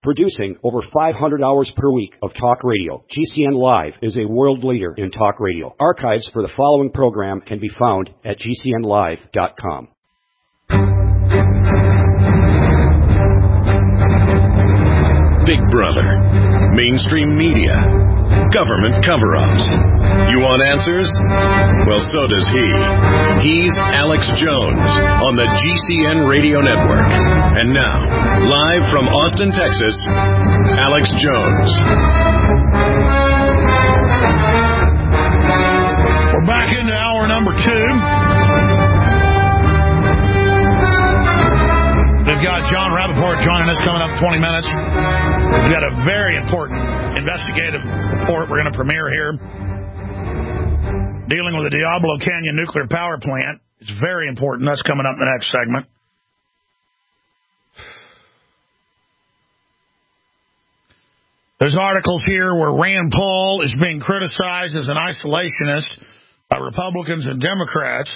Producing over 500 hours per week of talk radio, GCN Live is a world leader in talk radio. Archives for the following program can be found at GCNlive.com. Big Brother, mainstream media, government cover-ups. You want answers? Well, so does he. He's Alex Jones on the GCN Radio Network. And now, live from Austin, Texas, Alex Jones. We're back into hour number 2. We've got John Rappaport joining us coming up in 20 minutes. We've got a very important investigative report we're going to premiere here dealing with the Diablo Canyon nuclear power plant. It's very important. That's coming up in the next segment. There's articles here where Rand Paul is being criticized as an isolationist by Republicans and Democrats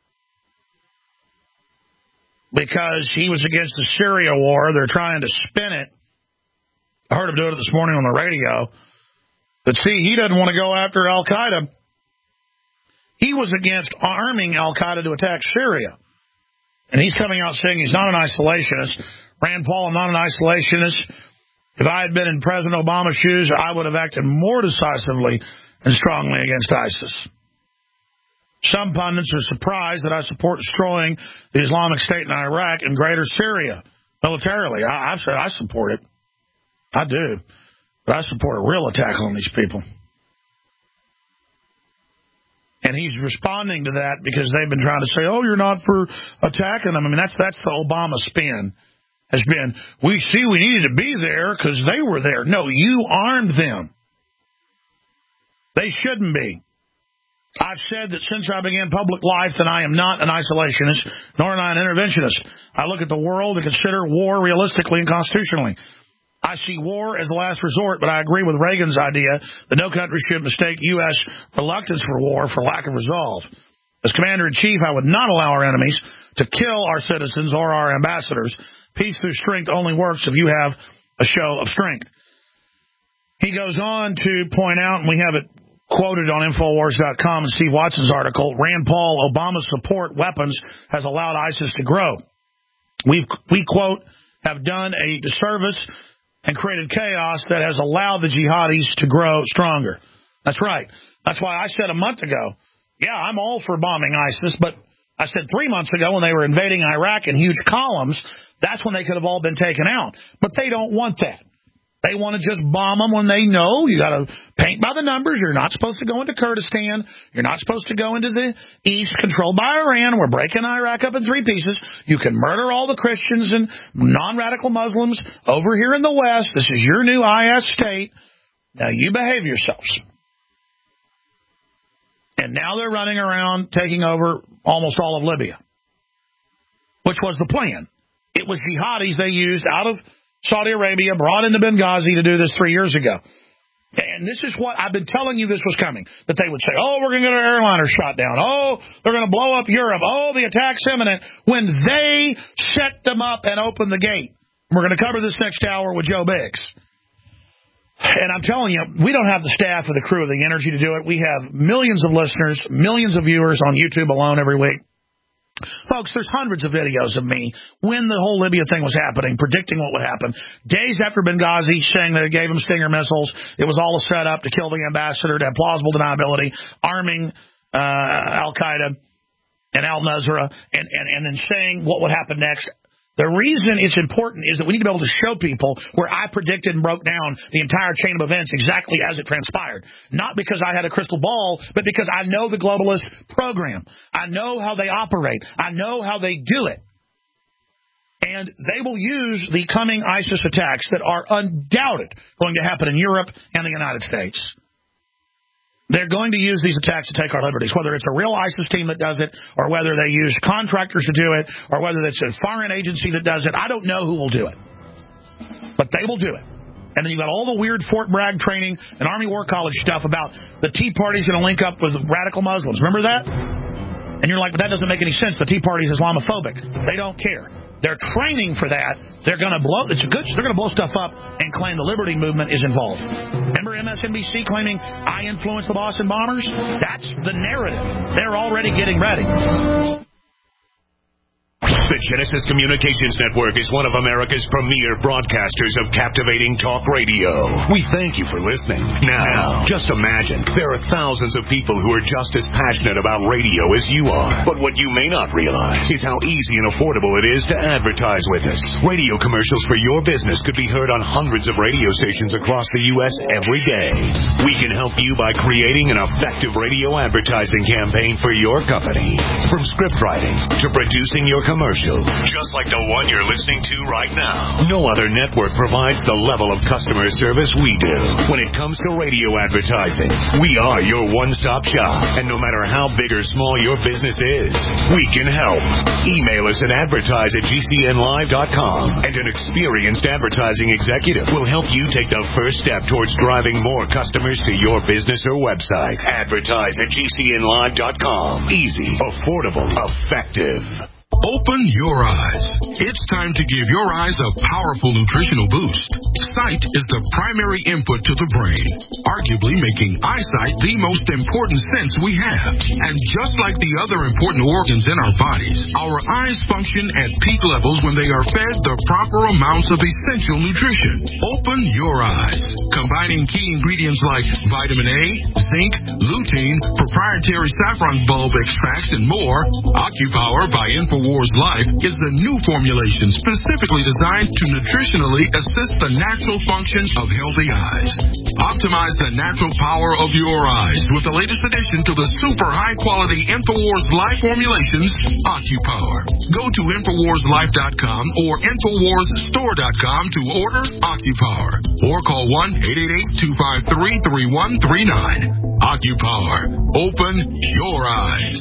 because he was against the Syria war. They're trying to spin it. I heard him do it this morning on the radio. But see, he doesn't want to go after al-Qaeda. He was against arming al-Qaeda to attack Syria. And he's coming out saying he's not an isolationist. Rand Paul, I'm not an isolationist. If I had been in President Obama's shoes, I would have acted more decisively and strongly against ISIS. Some pundits are surprised that I support destroying the Islamic State in Iraq and greater Syria militarily. I've said I support it. I do. But I support a real attack on these people. And he's responding to that because they've been trying to say, oh, you're not for attacking them. I mean, that's the Obama spin. Has been, we needed to be there because they were there. No, you armed them. They shouldn't be. I've said that since I began public life that I am not an isolationist, nor am I an interventionist. I look at the world and consider war realistically and constitutionally. I see war as a last resort, but I agree with Reagan's idea that no country should mistake U.S. reluctance for war for lack of resolve. As Commander-in-Chief, I would not allow our enemies to kill our citizens or our ambassadors. Peace through strength only works if you have a show of strength. He goes on to point out, and we have it quoted on Infowars.com in Steve Watson's article, Rand Paul, Obama's support weapons has allowed ISIS to grow. We quote, have done a disservice and created chaos that has allowed the jihadis to grow stronger. That's right. That's why I said a month ago, yeah, I'm all for bombing ISIS, but I said 3 months ago when they were invading Iraq in huge columns, that's when they could have all been taken out. But they don't want that. They want to just bomb them when they know you got to paint by the numbers. You're not supposed to go into Kurdistan. You're not supposed to go into the east controlled by Iran. We're breaking Iraq up in 3 pieces. You can murder all the Christians and non-radical Muslims over here in the west. This is your new IS state. Now you behave yourselves. And now they're running around taking over almost all of Libya, which was the plan. It was jihadis they used out of Saudi Arabia, brought into Benghazi to do this 3 years ago. And this is what I've been telling you this was coming. That they would say, oh, we're going to get our airliner shot down. Oh, they're going to blow up Europe. Oh, the attack's imminent. When they set them up and opened the gate. We're going to cover this next hour with Joe Biggs. And I'm telling you, we don't have the staff or the crew or the energy to do it. We have millions of listeners, millions of viewers on YouTube alone every week. Folks, there's hundreds of videos of me when the whole Libya thing was happening, predicting what would happen. Days after Benghazi, saying that it gave them Stinger missiles. It was all a setup to kill the ambassador, to have plausible deniability, arming al-Qaeda and al-Nusra, and then saying what would happen next. The reason it's important is that we need to be able to show people where I predicted and broke down the entire chain of events exactly as it transpired. Not because I had a crystal ball, but because I know the globalist program. I know how they operate. I know how they do it. And they will use the coming ISIS attacks that are undoubted going to happen in Europe and the United States. They're going to use these attacks to take our liberties, whether it's a real ISIS team that does it, or whether they use contractors to do it, or whether it's a foreign agency that does it. I don't know who will do it, but they will do it. And then you've got all the weird Fort Bragg training and Army War College stuff about the Tea Party's going to link up with radical Muslims. Remember that? And you're like, but that doesn't make any sense. The Tea Party is Islamophobic. They don't care. They're training for that. They're going to blow. They're going to blow stuff up and claim the Liberty Movement is involved. Remember MSNBC claiming I influenced the Boston bombers? That's the narrative. They're already getting ready. The Genesis Communications Network is one of America's premier broadcasters of captivating talk radio. We thank you for listening. Now, just imagine, there are thousands of people who are just as passionate about radio as you are. But what you may not realize is how easy and affordable it is to advertise with us. Radio commercials for your business could be heard on hundreds of radio stations across the U.S. every day. We can help you by creating an effective radio advertising campaign for your company. From script writing to producing your commercial, just like the one you're listening to right now. No other network provides the level of customer service we do. When it comes to radio advertising, we are your one-stop shop. And no matter how big or small your business is, we can help. Email us at advertise@gcnlive.com, and an experienced advertising executive will help you take the first step towards driving more customers to your business or website. Advertise@gcnlive.com. Easy, affordable, effective. Open your eyes. It's time to give your eyes a powerful nutritional boost. Sight is the primary input to the brain, arguably making eyesight the most important sense we have. And just like the other important organs in our bodies, our eyes function at peak levels when they are fed the proper amounts of essential nutrition. Open your eyes. Combining key ingredients like vitamin A, zinc, lutein, proprietary saffron bulb extracts, and more, OcuPower by InfoWars Life is a new formulation specifically designed to nutritionally assist the natural function of healthy eyes. Optimize the natural power of your eyes with the latest addition to the super high-quality InfoWars Life formulations, OcuPower. Go to InfoWarsLife.com or InfoWarsStore.com to order OcuPower. Or call 1-888-253-3139. OcuPower. Open your eyes.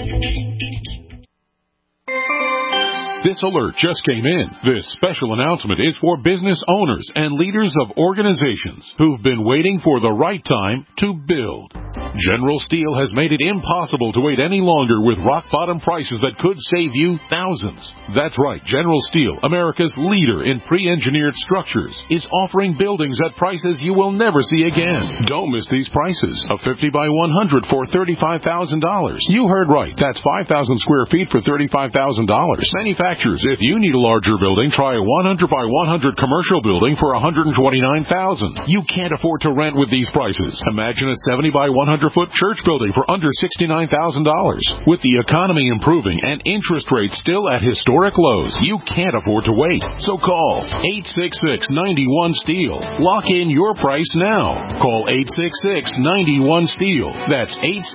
This alert just came in. This special announcement is for business owners and leaders of organizations who've been waiting for the right time to build. General Steel has made it impossible to wait any longer with rock-bottom prices that could save you thousands. That's right, General Steel, America's leader in pre-engineered structures, is offering buildings at prices you will never see again. Don't miss these prices. A 50 by 100 for $35,000. You heard right. That's 5,000 square feet for $35,000. Manufacturers, if you need a larger building, try a 100 by 100 commercial building for $129,000. You can't afford to rent with these prices. Imagine a 70 by 100-foot church building for under $69,000. With the economy improving and interest rates still at historic lows, you can't afford to wait. So call 866-91-STEEL. Lock in your price now. Call 866-91-STEEL. That's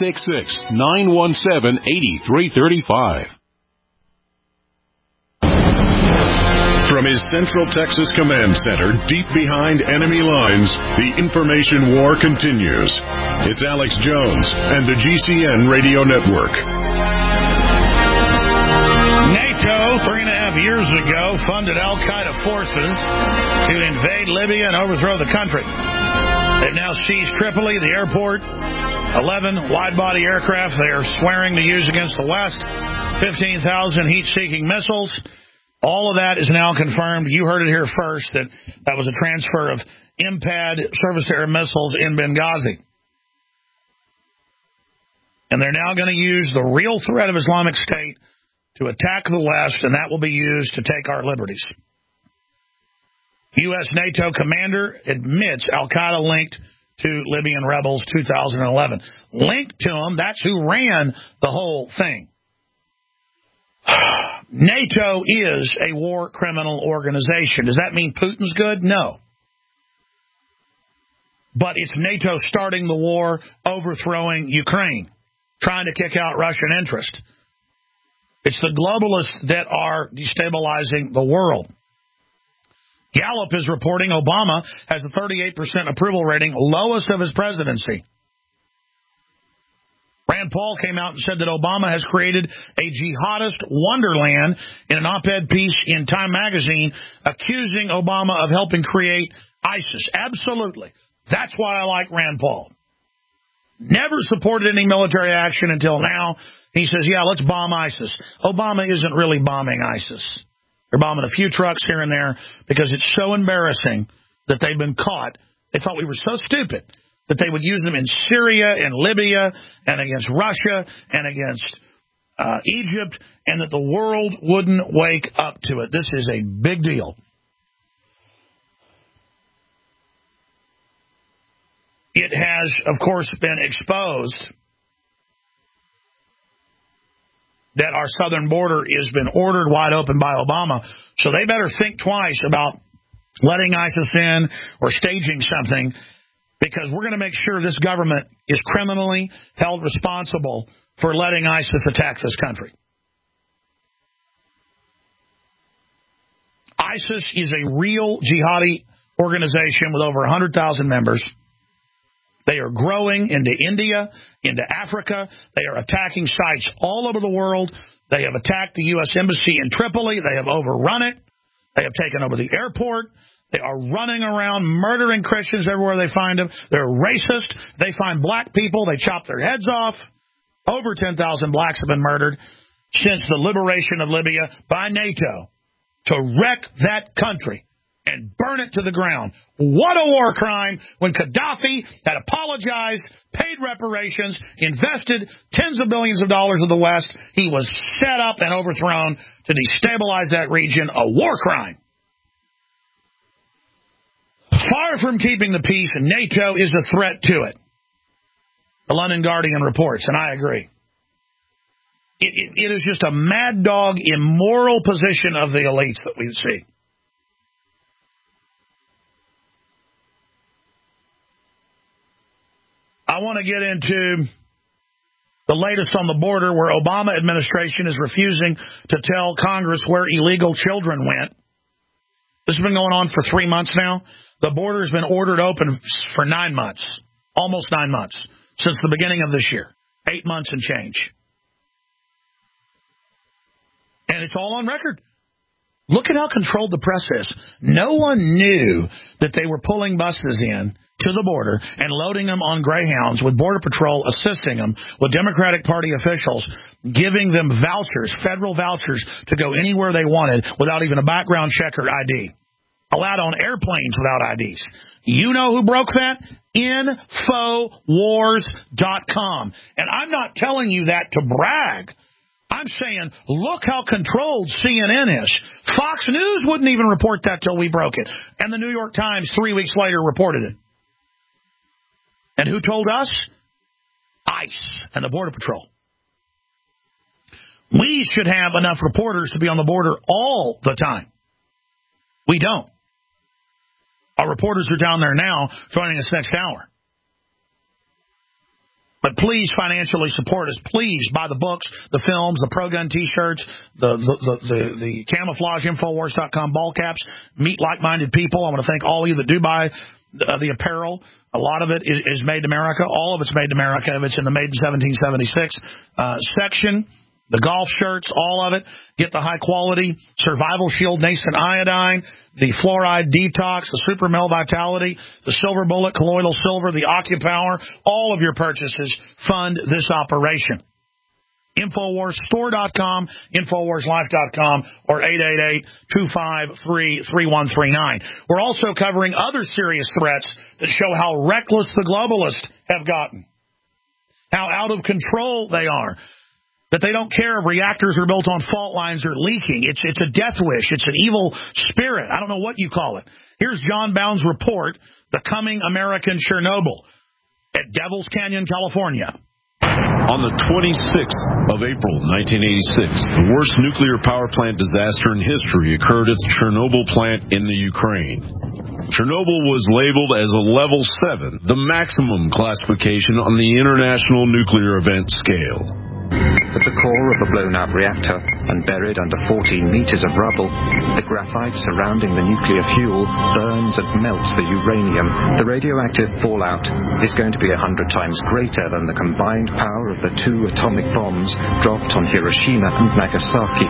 866-917-8335. From his Central Texas Command Center, deep behind enemy lines, the information war continues. It's Alex Jones and the GCN Radio Network. NATO, 3.5 years ago, funded al-Qaeda forces to invade Libya and overthrow the country. They've now seized Tripoli, the airport, 11 wide-body aircraft they are swearing to use against the West, 15,000 heat-seeking missiles. All of that is now confirmed. You heard it here first, that was a transfer of IMPAD surface-to-air missiles in Benghazi. And they're now going to use the real threat of Islamic State to attack the West, and that will be used to take our liberties. U.S. NATO commander admits al-Qaeda linked to Libyan rebels 2011. Linked to them, that's who ran the whole thing. NATO is a war criminal organization. Does that mean Putin's good? No. But it's NATO starting the war, overthrowing Ukraine, trying to kick out Russian interest. It's the globalists that are destabilizing the world. Gallup is reporting Obama has a 38% approval rating, lowest of his presidency. Rand Paul came out and said that Obama has created a jihadist wonderland in an op-ed piece in Time magazine accusing Obama of helping create ISIS. Absolutely. That's why I like Rand Paul. Never supported any military action until now. He says, yeah, let's bomb ISIS. Obama isn't really bombing ISIS. They're bombing a few trucks here and there because it's so embarrassing that they've been caught. They thought we were so stupid that they would use them in Syria and Libya and against Russia and against Egypt, and that the world wouldn't wake up to it. This is a big deal. It has, of course, been exposed that our southern border has been ordered wide open by Obama, so they better think twice about letting ISIS in or staging something, because we're going to make sure this government is criminally held responsible for letting ISIS attack this country. ISIS is a real jihadi organization with over 100,000 members. They are growing into India, into Africa. They are attacking sites all over the world. They have attacked the U.S. Embassy in Tripoli. They have overrun it. They have taken over the airport. They are running around murdering Christians everywhere they find them. They're racist. They find black people. They chop their heads off. Over 10,000 blacks have been murdered since the liberation of Libya by NATO to wreck that country and burn it to the ground. What a war crime when Gaddafi had apologized, paid reparations, invested tens of billions of dollars of the West. He was set up and overthrown to destabilize that region. A war crime. Far from keeping the peace, NATO is a threat to it. The London Guardian reports, and I agree. It is just a mad dog, immoral position of the elites that we see. I want to get into the latest on the border, where Obama administration is refusing to tell Congress where illegal children went. This has been going on for 3 months now. The border has been ordered open for 9 months, almost 9 months, since the beginning of this year. 8 months and change. And it's all on record. Look at how controlled the press is. No one knew that they were pulling buses in to the border and loading them on Greyhounds, with Border Patrol assisting them, with Democratic Party officials giving them vouchers, federal vouchers, to go anywhere they wanted without even a background check or ID. Allowed on airplanes without IDs. You know who broke that? Infowars.com. And I'm not telling you that to brag. I'm saying, look how controlled CNN is. Fox News wouldn't even report that till we broke it. And the New York Times 3 weeks later reported it. And who told us? ICE and the Border Patrol. We should have enough reporters to be on the border all the time. We don't. Our reporters are down there now joining us next hour. But please financially support us. Please buy the books, the films, the pro-gun T-shirts, the camouflage, Infowars.com ball caps. Meet like-minded people. I want to thank all of you that do buy the apparel. A lot of it is made in America. All of it's made in America. If it's in the Made in 1776 section. The golf shirts, all of it. Get the high-quality Survival Shield Nascent Iodine, the Fluoride Detox, the Super Mel Vitality, the Silver Bullet Colloidal Silver, the OcuPower. All of your purchases fund this operation. InfoWarsStore.com, InfoWarsLife.com, or 888-253-3139. We're also covering other serious threats that show how reckless the globalists have gotten, how out of control they are. That they don't care if reactors are built on fault lines or leaking. It's a death wish. It's an evil spirit. I don't know what you call it. Here's John Bound's report, The Coming American Chernobyl, at Devil's Canyon, California. On the 26th of April, 1986, the worst nuclear power plant disaster in history occurred at the Chernobyl plant in the Ukraine. Chernobyl was labeled as a level 7, the maximum classification on the International Nuclear Event Scale. At the core of a blown-up reactor and buried under 14 meters of rubble, the graphite surrounding the nuclear fuel burns and melts the uranium. The radioactive fallout is going to be 100 times greater than the combined power of the 2 atomic bombs dropped on Hiroshima and Nagasaki.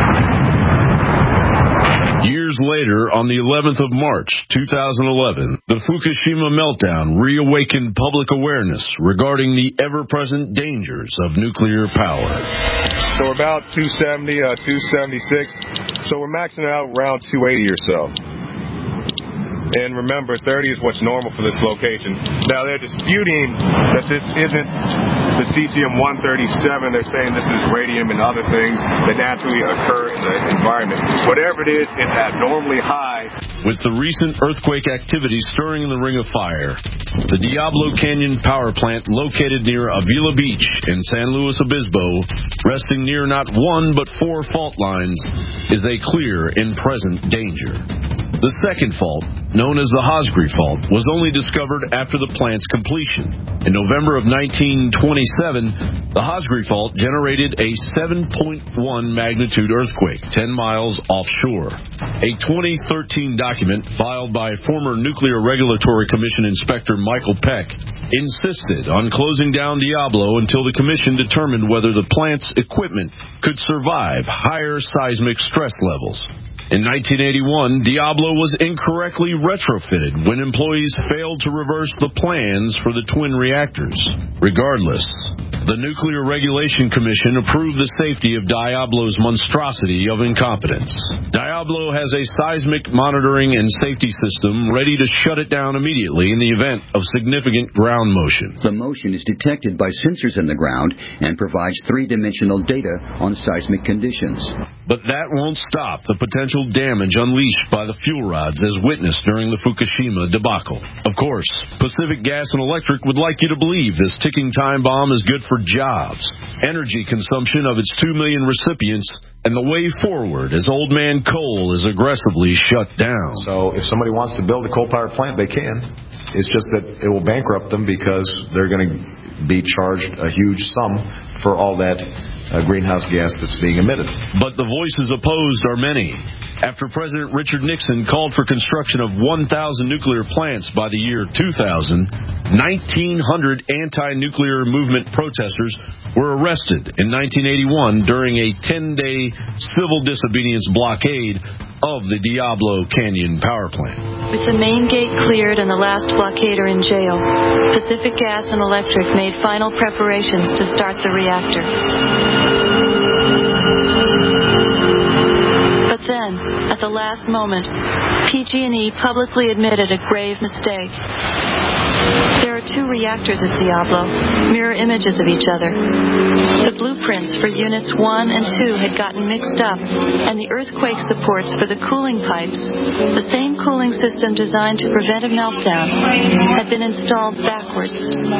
Years later, on the 11th of March, 2011, The Fukushima meltdown reawakened public awareness regarding the ever-present dangers of nuclear power. So we're about 270, 276. So we're maxing out around 280 or so. And remember, 30 is what's normal for this location. Now, they're disputing that this isn't the cesium-137. They're saying this is radium and other things that naturally occur in the environment. Whatever it is, it's abnormally high. With the recent earthquake activity stirring the Ring of Fire, the Diablo Canyon power plant located near Avila Beach in San Luis Obispo, resting near not one but 4 fault lines, is a clear and present danger. The second fault, known as the Hosgri Fault, was only discovered after the plant's completion. In November of 1927, the Hosgri Fault generated a 7.1 magnitude earthquake 10 miles offshore. A 2013 document filed by former Nuclear Regulatory Commission Inspector Michael Peck insisted on closing down Diablo until the commission determined whether the plant's equipment could survive higher seismic stress levels. In 1981, Diablo was incorrectly retrofitted when employees failed to reverse the plans for the twin reactors. Regardless, the Nuclear Regulation Commission approved the safety of Diablo's monstrosity of incompetence. Diablo has a seismic monitoring and safety system ready to shut it down immediately in the event of significant ground motion. The motion is detected by sensors in the ground and provides 3-dimensional data on seismic conditions. But that won't stop the potential damage unleashed by the fuel rods as witnessed during the Fukushima debacle. Of course, Pacific Gas and Electric would like you to believe this ticking time bomb is good for jobs, energy consumption of its 2 million recipients, and the way forward as old man coal is aggressively shut down. So if somebody wants to build a coal-powered plant, they can. It's just that it will bankrupt them because they're going to be charged a huge sum for all that greenhouse gas that's being emitted. But the voices opposed are many. After President Richard Nixon called for construction of 1,000 nuclear plants by the year 2000, 1,900 anti-nuclear movement protesters were arrested in 1981 during a 10-day civil disobedience blockade of the Diablo Canyon power plant. With the main gate cleared and the last blockader in jail, Pacific Gas and Electric made final preparations to start the reactor. But then, at the last moment, PG&E publicly admitted a grave mistake. There are 2 reactors at Diablo, mirror images of each other. The blueprints for units 1 and 2 had gotten mixed up, and the earthquake supports for the cooling pipes, the same cooling system designed to prevent a meltdown, had been installed backwards.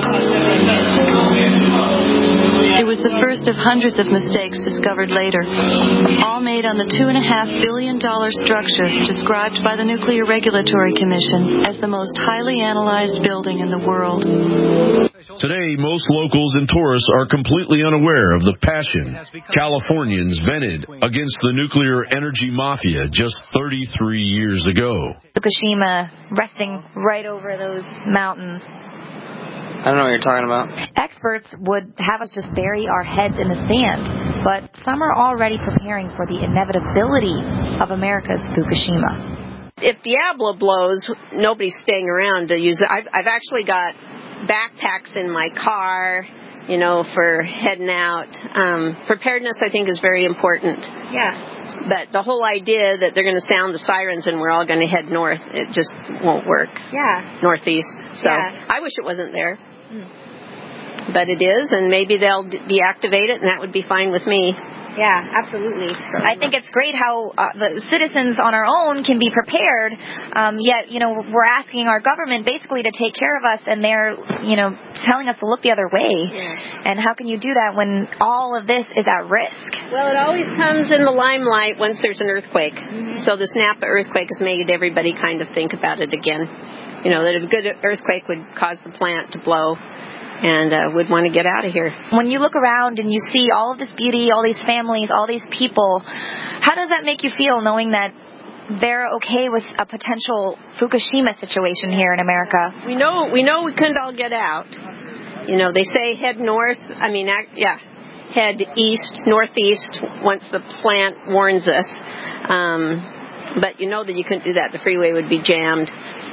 It was the first of hundreds of mistakes discovered later, all made on the $2.5 billion structure described by the Nuclear Regulatory Commission as the most highly analyzed building in the world. Today, most locals and tourists are completely unaware of the passion Californians vented against the nuclear energy mafia just 33 years ago. Fukushima resting right over those mountains. I don't know what you're talking about. Experts would have us just bury our heads in the sand, but some are already preparing for the inevitability of America's Fukushima. If Diablo blows, nobody's staying around to use it. I've actually got backpacks in my car, for heading out. Preparedness, I think, is very important. Yeah. But the whole idea that they're going to sound the sirens and we're all going to head north, it just won't work. Yeah. Northeast. So yeah. I wish it wasn't there. But it is, and maybe they'll deactivate it, and that would be fine with me. Yeah, absolutely. I think it's great how the citizens on our own can be prepared, yet, we're asking our government basically to take care of us, and they're, telling us to look the other way. Yeah. And how can you do that when all of this is at risk? Well, it always comes in the limelight once there's an earthquake. Mm-hmm. So the Napa earthquake has made everybody kind of think about it again. That a good earthquake would cause the plant to blow. And would want to get out of here. When you look around and you see all of this beauty, all these families, all these people, how does that make you feel knowing that they're okay with a potential Fukushima situation here in America? We know we couldn't all get out. They say head north. Head east, northeast once the plant warns us. But that you couldn't do that. The freeway would be jammed.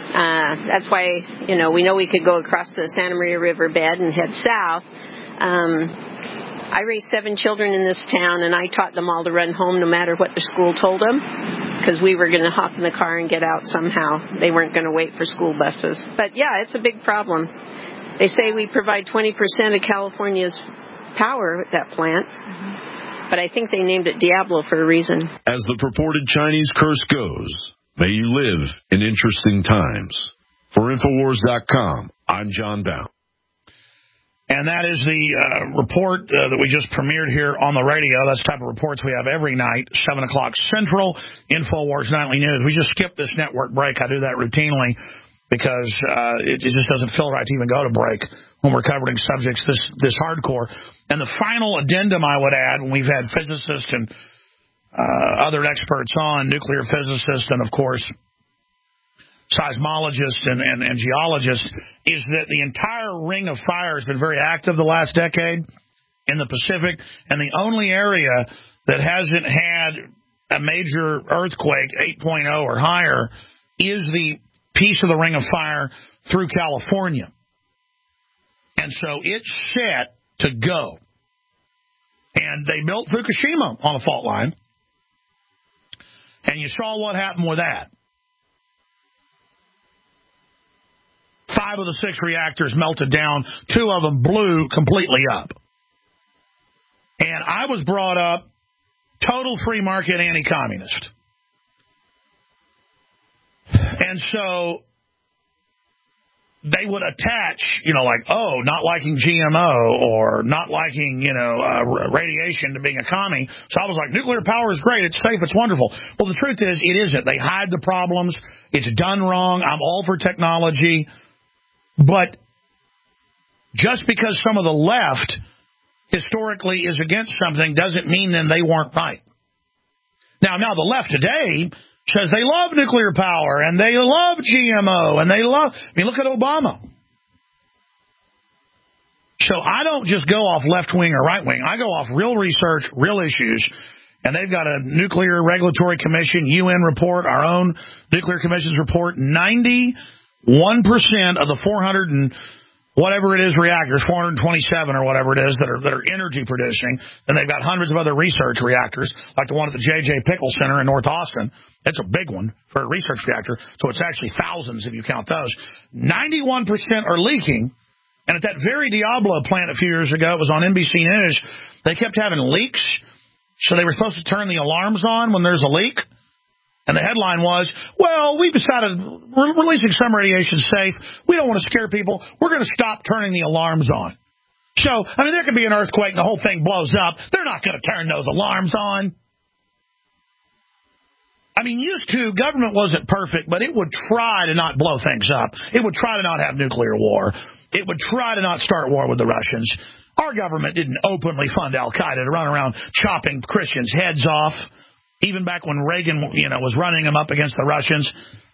That's why, we know we could go across the Santa Maria River bed and head south. I raised 7 children in this town, and I taught them all to run home no matter what the school told them, because we were going to hop in the car and get out somehow. They weren't going to wait for school buses. But, yeah, it's a big problem. They say we provide 20% of California's power at that plant, but I think they named it Diablo for a reason. As the purported Chinese curse goes, may you live in interesting times. For Infowars.com, I'm John Bound. And that is the report that we just premiered here on the radio. That's the type of reports we have every night, 7 o'clock Central, Infowars Nightly News. We just skip this network break. I do that routinely because it just doesn't feel right to even go to break when we're covering subjects this hardcore. And the final addendum I would add, when we've had physicists and other experts on, nuclear physicists and, of course, seismologists and geologists, is that the entire ring of fire has been very active the last decade in the Pacific, and the only area that hasn't had a major earthquake, 8.0 or higher, is the piece of the ring of fire through California. And so it's set to go. And they built Fukushima on a fault line, and you saw what happened with that. 5 of the 6 reactors melted down. 2 of them blew completely up. And I was brought up total free market anti-communist. And so they would attach, not liking GMO or not liking, radiation to being a commie. So I was like, nuclear power is great. It's safe. It's wonderful. Well, the truth is, it isn't. They hide the problems. It's done wrong. I'm all for technology. But just because some of the left historically is against something doesn't mean then they weren't right. Now the left today says they love nuclear power and they love GMO and look at Obama. So I don't just go off left wing or right wing. I go off real research, real issues. And they've got a Nuclear Regulatory Commission, UN report, our own Nuclear Commission's report. 91% of the 400 and whatever it is reactors, 427 or whatever it is that are energy producing, and they've got hundreds of other research reactors, like the one at the J.J. Pickle Center in North Austin. It's a big one for a research reactor, so it's actually thousands if you count those. 91% are leaking, and at that very Diablo plant a few years ago, it was on NBC News, they kept having leaks, so they were supposed to turn the alarms on when there's a leak. And the headline was, well, we've decided we're releasing some radiation safe. We don't want to scare people. We're going to stop turning the alarms on. So, there could be an earthquake and the whole thing blows up. They're not going to turn those alarms on. Used to, government wasn't perfect, but it would try to not blow things up. It would try to not have nuclear war. It would try to not start war with the Russians. Our government didn't openly fund Al-Qaeda to run around chopping Christians' heads off. Even back when Reagan, was running them up against the Russians.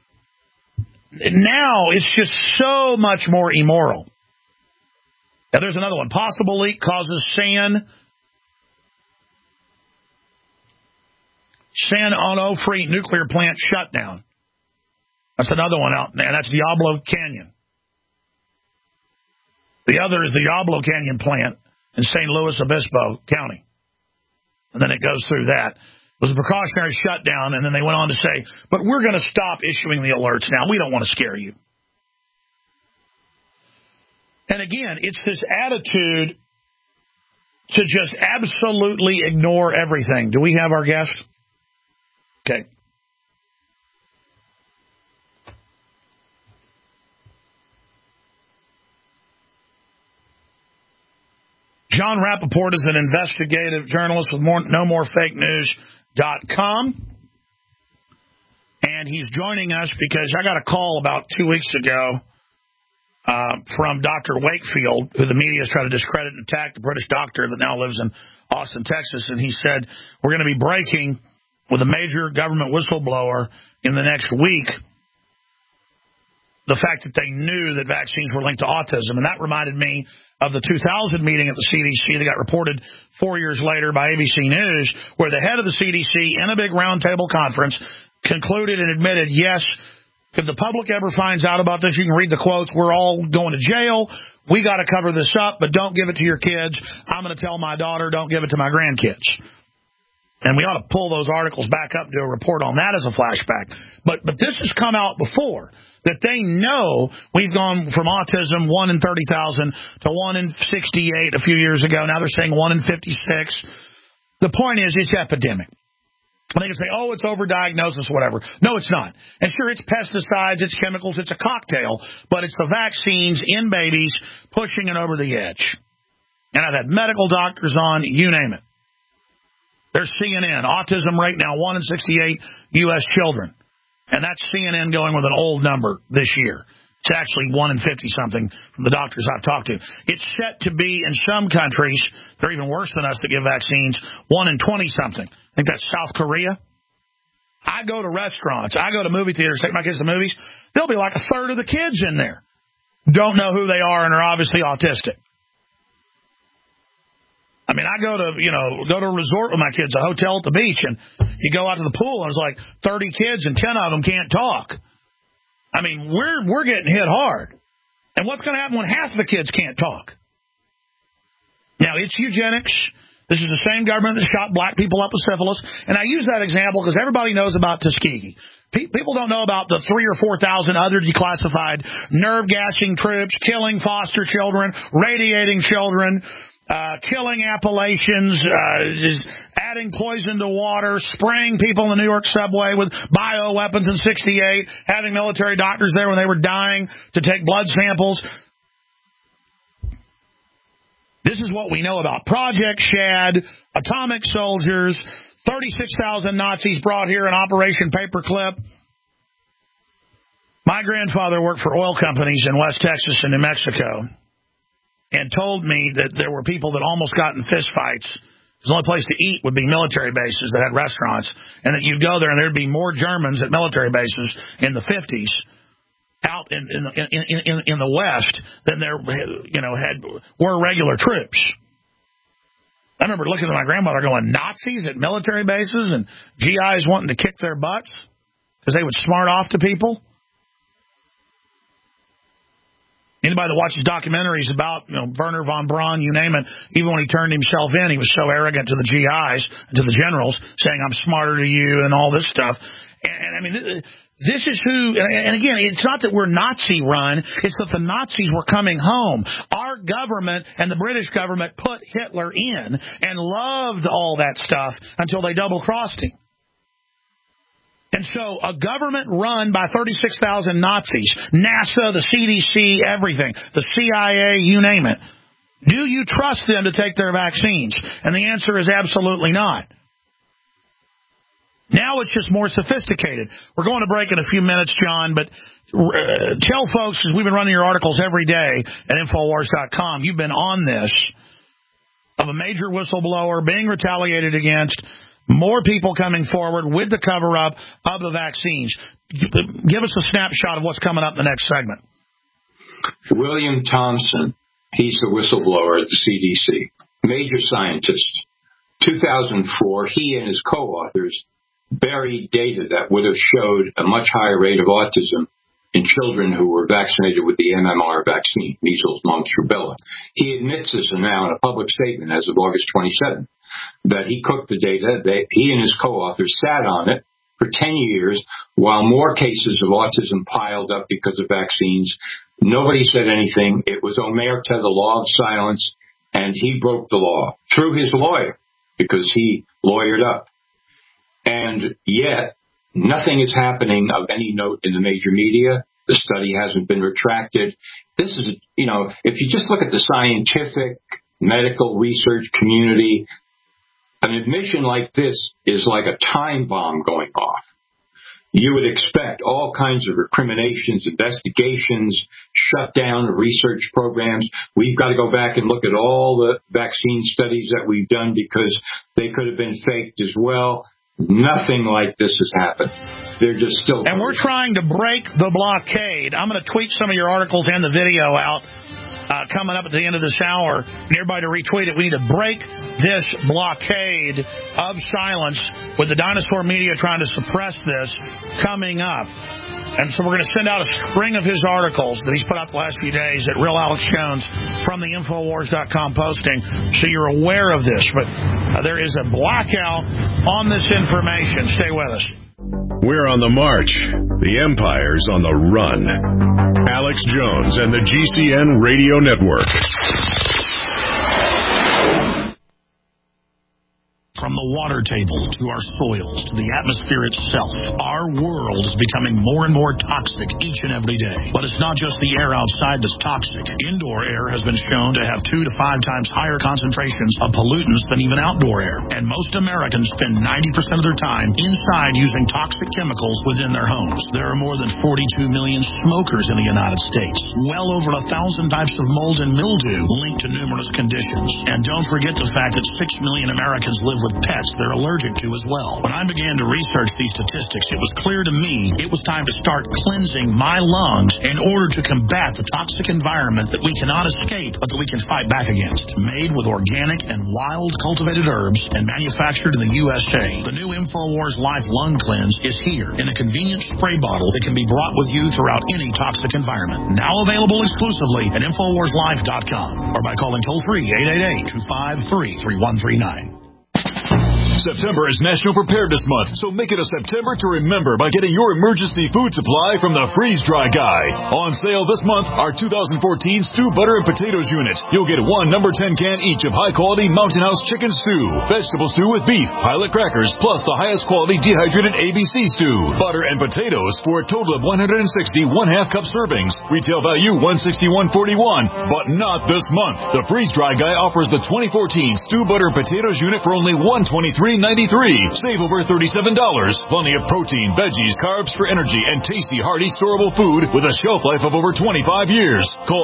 Now it's just so much more immoral. Now there's another one. Possible leak causes San Onofre nuclear plant shutdown. That's another one out, and that's Diablo Canyon. The other is the Diablo Canyon plant in St. Louis Obispo County. And then it goes through that. It was a precautionary shutdown, and then they went on to say, but we're going to stop issuing the alerts now. We don't want to scare you. And again, it's this attitude to just absolutely ignore everything. Do we have our guest? Okay. John Rappaport is an investigative journalist with NoMoreFakeNews.com. And he's joining us because I got a call about 2 weeks ago from Dr. Wakefield, who the media has tried to discredit and attack, the British doctor that now lives in Austin, Texas. And he said, we're going to be breaking with a major government whistleblower in the next week the fact that they knew that vaccines were linked to autism. And that reminded me of the 2000 meeting at the CDC that got reported 4 years later by ABC News, where the head of the CDC in a big roundtable conference concluded and admitted, yes, If the public ever finds out about this, you can read the quotes. We're all going to jail. We got to cover this up, but don't give it to your kids. I'm going to tell my daughter, don't give it to my grandkids. And we ought to pull those articles back up and do a report on that as a flashback. But this has come out before, that they know we've gone from autism 1 in 30,000 to 1 in 68 a few years ago. Now they're saying 1 in 56. The point is, it's epidemic. And they can say, oh, it's overdiagnosis, whatever. No, it's not. And sure, it's pesticides, it's chemicals, it's a cocktail, but it's the vaccines in babies pushing it over the edge. And I've had medical doctors on, you name it. There's CNN, autism rate now 1 in 68 U.S. children. And that's CNN going with an old number this year. It's actually 1 in 50-something from the doctors I've talked to. It's set to be, in some countries, they're even worse than us that give vaccines, 1 in 20-something. I think that's South Korea. I go to restaurants. I go to movie theaters, take my kids to movies. There'll be like a third of the kids in there. Don't know who they are and are obviously autistic. I mean, I go to a resort with my kids, a hotel at the beach, and you go out to the pool, and there's like 30 kids, and 10 of them can't talk. I mean, we're getting hit hard. And what's going to happen when half the kids can't talk? Now, it's eugenics. This is the same government that shot black people up with syphilis. And I use that example because everybody knows about Tuskegee. People don't know about the 3,000 or 4,000 other declassified nerve-gassing troops, killing foster children, radiating children, killing Appalachians, adding poison to water, spraying people in the New York subway with bioweapons in 68, having military doctors there when they were dying to take blood samples. This is what we know about Project Shad, atomic soldiers, 36,000 Nazis brought here in Operation Paperclip. My grandfather worked for oil companies in West Texas and New Mexico, and told me that there were people that almost got in fistfights. The only place to eat would be military bases that had restaurants, and that you'd go there and there'd be more Germans at military bases in the 50s out in the West than there were regular troops. I remember looking at my grandmother going, Nazis at military bases and GIs wanting to kick their butts because they would smart off to people. Anybody that watches documentaries about Werner von Braun, you name it, even when he turned himself in, he was so arrogant to the GIs, to the generals, saying, I'm smarter than you and all this stuff. And I mean, this is who, and again, it's not that we're Nazi-run, it's that the Nazis were coming home. Our government and the British government put Hitler in and loved all that stuff until they double-crossed him. And so a government run by 36,000 Nazis, NASA, the CDC, everything, the CIA, you name it, do you trust them to take their vaccines? And the answer is absolutely not. Now it's just more sophisticated. We're going to break in a few minutes, John, but tell folks, because we've been running your articles every day at Infowars.com, you've been on this, of a major whistleblower being retaliated against, more people coming forward with the cover-up of the vaccines. Give us a snapshot of what's coming up in the next segment. William Thompson, he's the whistleblower at the CDC, major scientist. 2004, he and his co-authors buried data that would have showed a much higher rate of autism in children who were vaccinated with the MMR vaccine, measles, mumps, rubella. He admits this now in a public statement as of August 27th, that he cooked the data, that he and his co-authors sat on it for 10 years while more cases of autism piled up because of vaccines. Nobody said anything. It was omerta, the law of silence, and he broke the law through his lawyer because he lawyered up. And yet, nothing is happening of any note in the major media. The study hasn't been retracted. This is, if you just look at the scientific, medical research community, an admission like this is like a time bomb going off. You would expect all kinds of recriminations, investigations, shut down research programs. We've got to go back and look at all the vaccine studies that we've done because they could have been faked as well. Nothing like this has happened. They're just still... And we're trying to break the blockade. I'm going to tweet some of your articles and the video out coming up at the end of this hour. And everybody to retweet it. We need to break this blockade of silence with the dinosaur media trying to suppress this coming up. And so we're going to send out a string of his articles that he's put out the last few days at Real Alex Jones from the Infowars.com posting, so you're aware of this. But there is a blackout on this information. Stay with us. We're on the march. The Empire's on the run. Alex Jones and the GCN Radio Network. From the water table to our soils to the atmosphere itself, our world is becoming more and more toxic each and every day. But it's not just the air outside that's toxic. Indoor air has been shown to have 2 to 5 times higher concentrations of pollutants than even outdoor air. And most Americans spend 90% of their time inside using toxic chemicals within their homes. There are more than 42 million smokers in the United States. Well over 1,000 types of mold and mildew linked to numerous conditions. And don't forget the fact that 6 million Americans live with pets they're allergic to as well. When I began to research these statistics, it was clear to me it was time to start cleansing my lungs in order to combat the toxic environment that we cannot escape, but that we can fight back against. Made with organic and wild cultivated herbs and manufactured in the USA, the new InfoWars Life Lung Cleanse is here in a convenient spray bottle that can be brought with you throughout any toxic environment. Now available exclusively at InfoWarsLife.com or by calling toll-free 888-253-3139. September is National Preparedness Month, so make it a September to remember by getting your emergency food supply from the Freeze Dry Guy. On sale this month, our 2014 Stew Butter and Potatoes unit. You'll get 1 number 10 can each of high-quality Mountain House chicken stew, vegetable stew with beef, pilot crackers, plus the highest quality dehydrated ABC stew, butter and potatoes for a total of 160 1/2 cup servings. Retail value $161.41, but not this month. The Freeze Dry Guy offers the 2014 Stew Butter and Potatoes unit for only $123.93. Save over $37. Plenty of protein, veggies, carbs for energy, and tasty, hearty, storable food with a shelf life of over 25 years. Call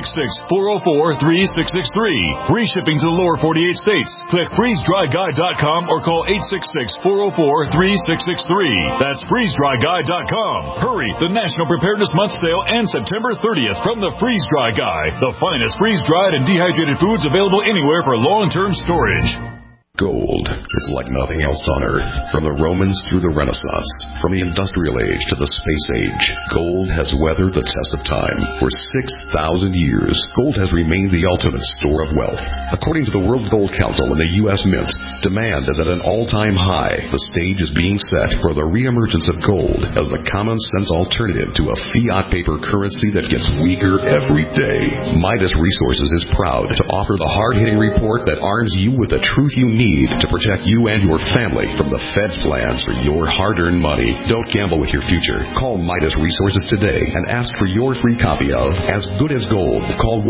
866-404-3663. Free shipping to the lower 48 states. Click freezedryguy.com or call 866-404-3663. That's freezedryguy.com. Hurry! The National Preparedness Month sale ends September 30th from the Freeze Dry Guy. The finest freeze-dried and dehydrated foods available anywhere for long-term storage. Gold is like nothing else on Earth. From the Romans through the Renaissance, from the Industrial Age to the Space Age, gold has weathered the test of time. For 6,000 years, gold has remained the ultimate store of wealth. According to the World Gold Council and the U.S. Mint, demand is at an all-time high. The stage is being set for the reemergence of gold as the common-sense alternative to a fiat paper currency that gets weaker every day. Midas Resources is proud to offer the hard-hitting report that arms you with the truth you need to protect you and your family from the Fed's plans for your hard-earned money. Don't gamble with your future. Call Midas Resources today and ask for your free copy of As Good as Gold. Call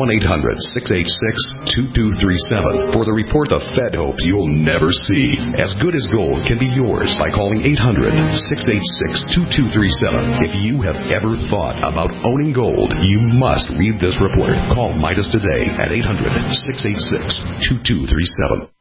1-800-686-2237 for the report the Fed hopes you'll never see. As Good as Gold can be yours by calling 800-686-2237. If you have ever thought about owning gold, you must read this report. Call Midas today at 800-686-2237.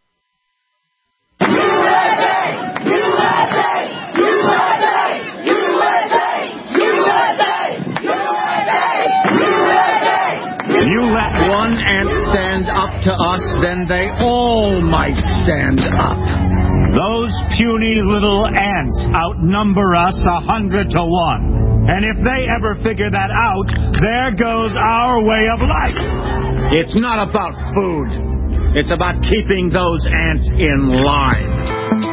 You let one ant stand up to us, then they all might stand up. Those puny little ants outnumber us 100 to 1. And if they ever figure that out, there goes our way of life. It's not about food. It's about keeping those ants in line.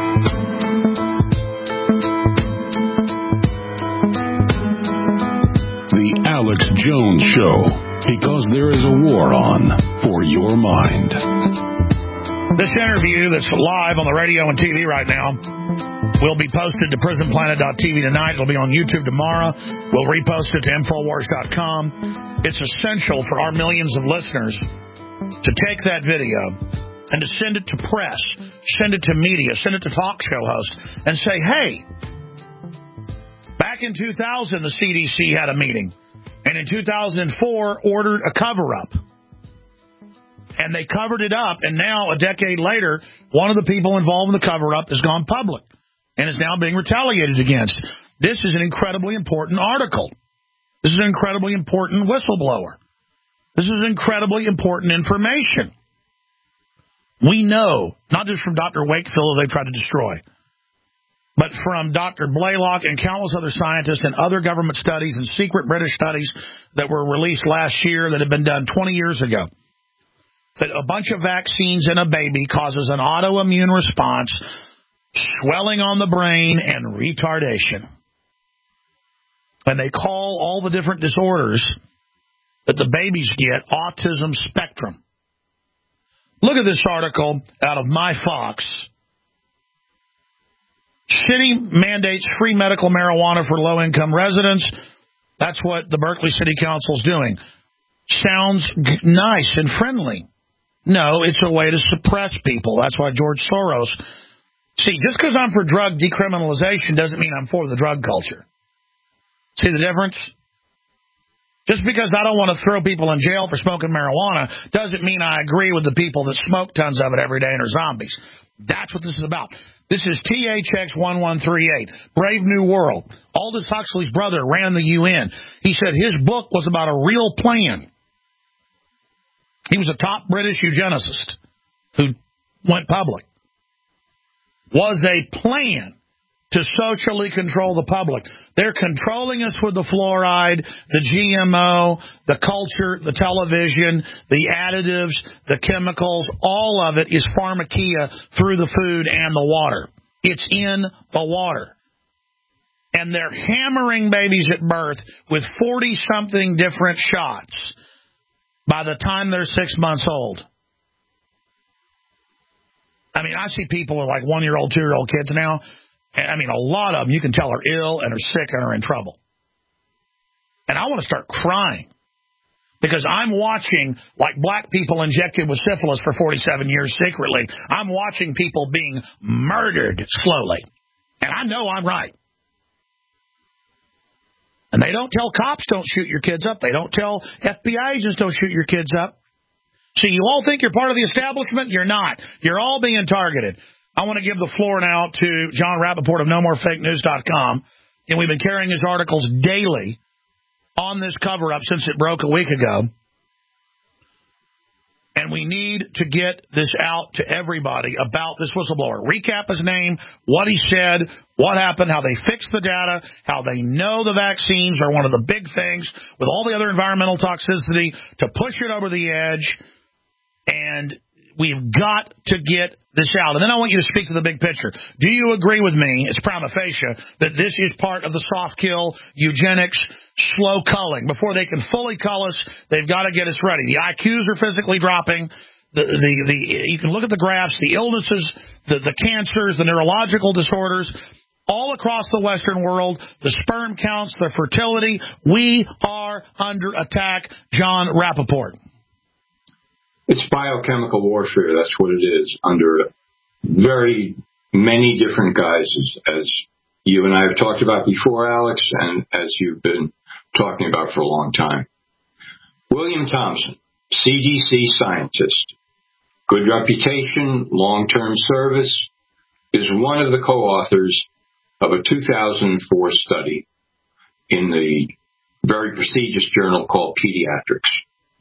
The Alex Jones Show, because there is a war on for your mind. This interview that's live on the radio and TV right now will be posted to prisonplanet.tv tonight. It'll be on YouTube tomorrow. We'll repost it to Infowars.com. It's essential for our millions of listeners to take that video and to send it to press, send it to media, send it to talk show hosts, and say, hey, back in 2000, the CDC had a meeting, and in 2004 ordered a cover-up. And they covered it up, and now, a decade later, one of the people involved in the cover-up has gone public and is now being retaliated against. This is an incredibly important article. This is an incredibly important whistleblower. This is incredibly important information. We know, not just from Dr. Wakefield, they tried to destroy. but from Dr. Blaylock and countless other scientists and other government studies and secret British studies that were released last year that had been done 20 years ago, that a bunch of vaccines in a baby causes an autoimmune response, swelling on the brain, and retardation. And they call all the different disorders that the babies get autism spectrum. Look at this article out of MyFox. City mandates free medical marijuana for low-income residents. That's what the Berkeley City Council is doing. Sounds nice and friendly. No, it's a way to suppress people. That's why George Soros... See, just because I'm for drug decriminalization doesn't mean I'm for the drug culture. See the difference? Just because I don't want to throw people in jail for smoking marijuana doesn't mean I agree with the people that smoke tons of it every day and are zombies. That's what this is about. This is THX 1138, Brave New World. Aldous Huxley's brother ran the UN. He said his book was about a real plan. He was a top British eugenicist who went public. Was a plan to socially control the public. They're controlling us with the fluoride, the GMO, the culture, the television, the additives, the chemicals. All of it is pharmakeia through the food and the water. It's in the water. And they're hammering babies at birth with 40-something different shots by the time they're 6 months old. I mean, I see people with like 1-year-old, 2-year-old kids now. I mean, a lot of them you can tell are ill and are sick and are in trouble. And I want to start crying because I'm watching like black people injected with syphilis for 47 years secretly. I'm watching people being murdered slowly. And I know I'm right. And they don't tell cops don't shoot your kids up. They don't tell FBI agents don't shoot your kids up. So you all think you're part of the establishment? You're not. You're all being targeted. I want to give the floor now to John Rappaport of NoMoreFakeNews.com. And we've been carrying his articles daily on this cover-up since it broke a week ago. And we need to get this out to everybody about this whistleblower. Recap his name, what he said, what happened, how they fixed the data, how they know the vaccines are one of the big things with all the other environmental toxicity to push it over the edge. And we've got to get this out. And then I want you to speak to the big picture. Do you agree with me, it's prima facie, that this is part of the soft kill, eugenics, slow culling? Before they can fully cull us, they've got to get us ready. The IQs are physically dropping. You can look at the graphs, the illnesses, the cancers, the neurological disorders, all across the Western world, the sperm counts, the fertility. We are under attack. John Rappaport. It's biochemical warfare. That's what it is, under very many different guises, as you and I have talked about before, Alex, and as you've been talking about for a long time. William Thompson, CDC scientist, good reputation, long-term service, is one of the co-authors of a 2004 study in the very prestigious journal called Pediatrics.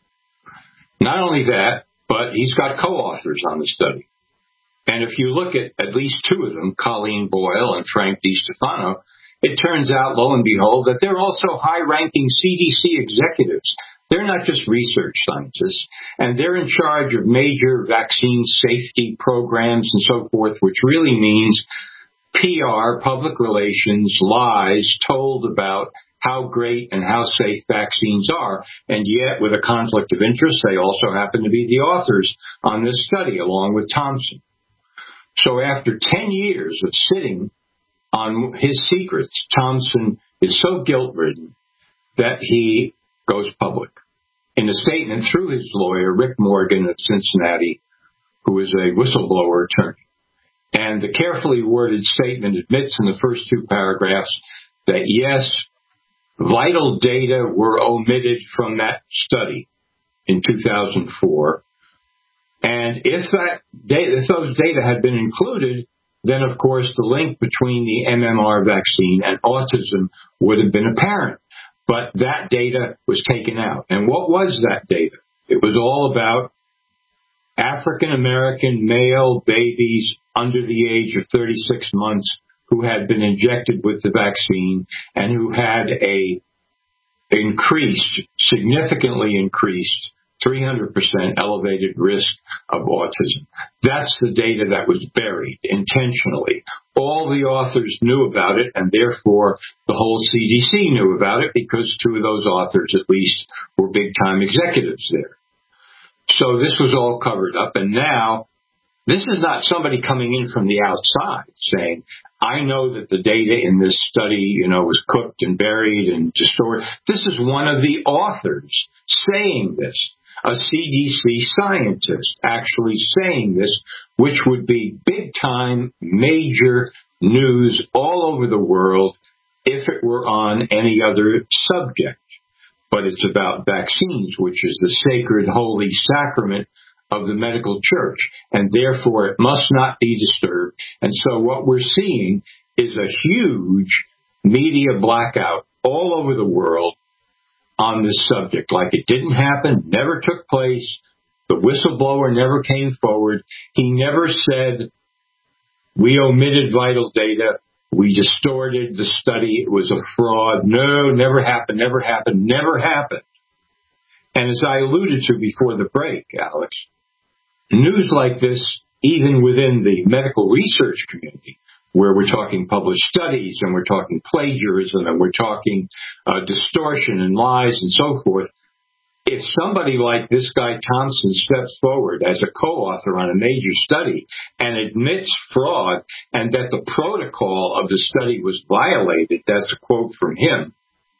Not only that, but he's got co-authors on the study. And if you look at least two of them, Colleen Boyle and Frank DiStefano, it turns out, lo and behold, that they're also high-ranking CDC executives. They're not just research scientists, and they're in charge of major vaccine safety programs and so forth, which really means PR, public relations, lies told about how great and how safe vaccines are. And yet, with a conflict of interest, they also happen to be the authors on this study, along with Thompson. So after 10 years of sitting on his secrets, Thompson is so guilt-ridden that he goes public. In a statement through his lawyer, Rick Morgan of Cincinnati, who is a whistleblower attorney. And the carefully worded statement admits in the first two paragraphs that, yes, vital data were omitted from that study in 2004. And if those data had been included, then, of course, the link between the MMR vaccine and autism would have been apparent. But that data was taken out. And what was that data? It was all about African-American male babies under the age of 36 months who had been injected with the vaccine and who had significantly increased 300% elevated risk of autism. That's the data that was buried intentionally. All the authors knew about it, and therefore the whole CDC knew about it, because two of those authors at least were big-time executives there. So this was all covered up, and now this is not somebody coming in from the outside saying, I know that the data in this study, was cooked and buried and distorted. This is one of the authors saying this. A CDC scientist actually saying this, which would be big-time, major news all over the world if it were on any other subject. But it's about vaccines, which is the sacred, holy sacrament of the medical church, and therefore it must not be disturbed. And so what we're seeing is a huge media blackout all over the world on this subject, like it didn't happen, never took place. The whistleblower never came forward. He never said, we omitted vital data, we distorted the study, it was a fraud. No, never happened, never happened, never happened. And as I alluded to before the break, Alex, news like this, even within the medical research community, where we're talking published studies and we're talking plagiarism and we're talking distortion and lies and so forth, if somebody like this guy Thompson steps forward as a co-author on a major study and admits fraud and that the protocol of the study was violated, that's a quote from him,